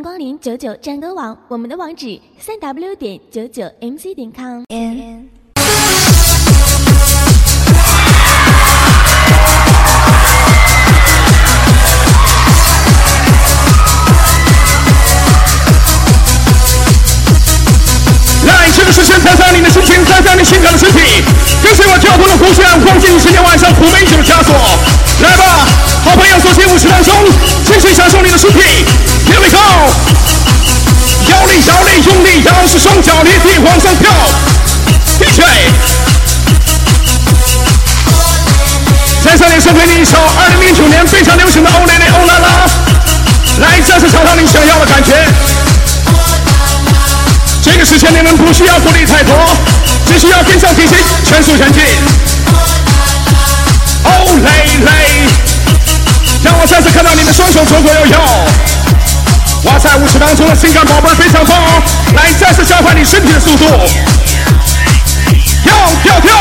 光临99战歌网，我们的网址3w.99mc.com。 来，这个时间踩在你的心情，踩在你心跳的身体，跟随我跳动的鼓旋，晃进今天晚上苦美酒的枷锁。来吧，好朋友，坐进舞池当中，尽情享受你的身体。Here we go， 摇力摇力，用力摇，是双脚离地往上跳。DJ， 在这里送给你一首2009年非常流行的欧蕾蕾欧啦啦，来，再次找到你想要的感觉。这个时间你们不需要顾虑太多，只需要跟上体型，全速前进。欧蕾蕾，让我再次看到你的双手左左右右。哇塞，舞池当中的性感宝贝非常棒哦！来，再次加快你身体的速度，跳跳跳！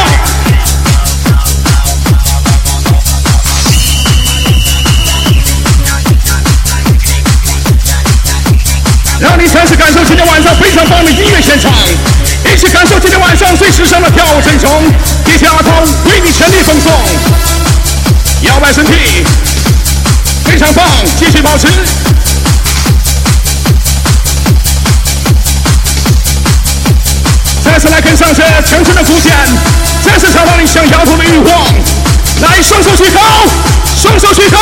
让你再次感受今天晚上非常棒的音乐现场，一起感受今天晚上最时尚的跳舞阵容。DJ阿童为你全力奉送，摇摆身体，非常棒，继续保持。再次来跟上这强劲的鼓点，再次找到你想摇头的欲望。来，双手举高，双手举高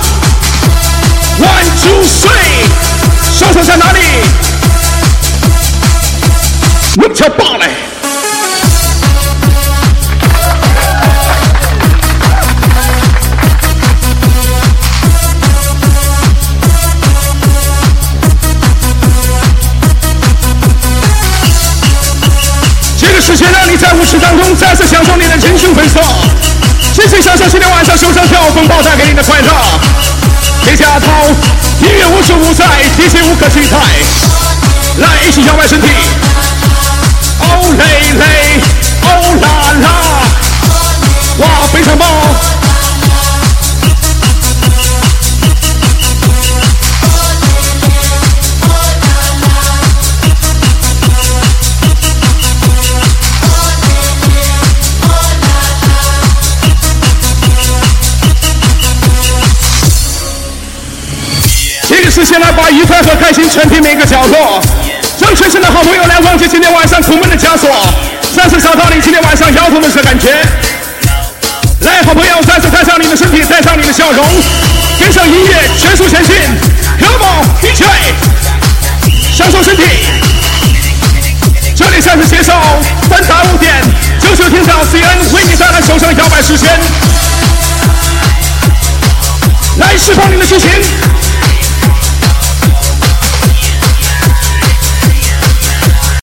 ，1 2 3。双手在哪里？我跳爆嘞！这个时间让你在舞池当中再次享受你的人生本色，尽情享受今天晚上手上跳风暴带给你的快乐。DJ阿涛，音乐无处不在 ，DJ 无可取代。来，一起摇摆身体，欧蕾蕾，欧啦啦，哇，非常棒哦！这个是先来把愉快和开心全凭每个角落，让全身的好朋友来忘记今天晚上苦闷的枷锁，再次找到你今天晚上摇头的感觉。来，好朋友，再次带上你的身体，带上你的笑容，跟上音乐，全速前进 ，Come on， DJ， 享受身体。这里再次接受3打5点99天早 CN 为你带来手上的摇摆时间，来释放你的激情。